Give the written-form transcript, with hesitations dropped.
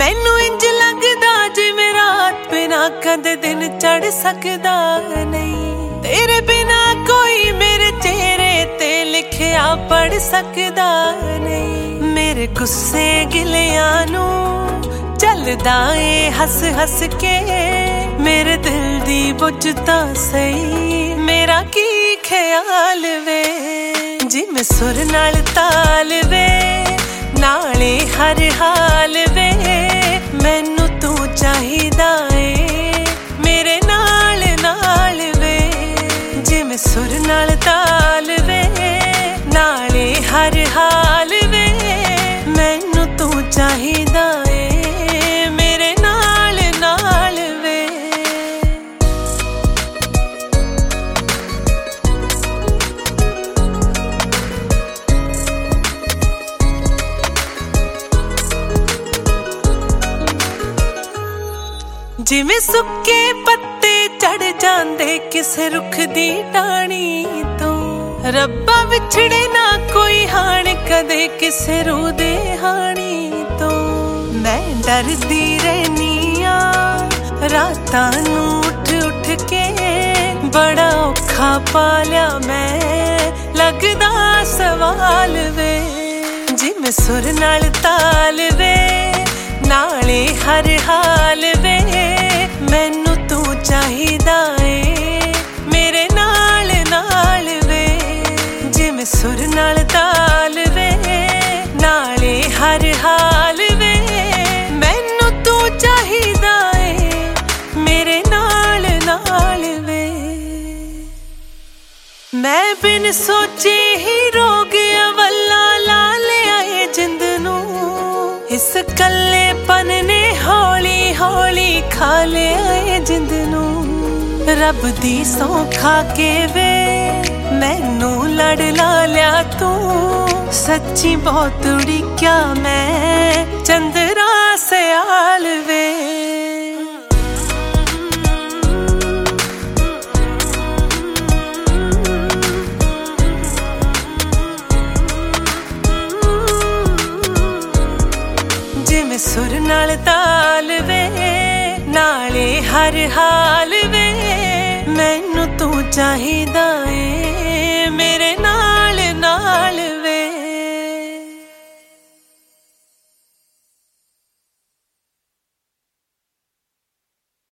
मैनू इंज लगदा जिवें रात बिना कदे दिन चढ़ सकदा नहीं। तेरे बिना कोई मेरे चेहरे ते लिखिया पढ़ सकदा नहीं। मेरे गुस्से गिलियां नू चलदा ए हस हस के, मेरे दिल दी बुझदा सही मेरा की ख्याल वे। जिवें सुर नाल ताल वे नाले हर हाल वे, मैनू तू चाहिदा ए मेरे नाल नाल वे। जिवें सुर नाल ताल वे नाले हर हाल वे, मैनू तू चाहिदा ए मेरे नाल नाल वे। जिवें सुक्के पत्ते चढ़ जांदे किसे रुख दी टाणी तो, रब्बा विछड़े ना कोई हाण कदे किसे रूह दे हाणी तो। मैं डरदी रहनी आ रातां नू उठ उठ के, बड़ा औखा पालिया मैं लगदा सवाल वे। जिवें सुर नाल ताल वे नाले हर हाल वे, मैनू तू चाहिदा ए मेरे नाल नाल वे। जिवें सुर नाल ताल वे नाले हर हाल वे, मैनू तू चाहिदा ए मेरे नाल नाल वे। मैं बिन सोचे ही रोग अवला ला लिया ए जिंद नू, इस कल्लेपन ने हौली हौली खा लिया ए जिंद नू। रब दी सौं खा के वे मैनू लड़ ला लिया तू, सच्ची बहुत उड़ीक्या मैं चंद्रा सयाल वे। जिवें सुर नाल ताल वे नाले हर हाल वे, मैनू तू चाहिदा ए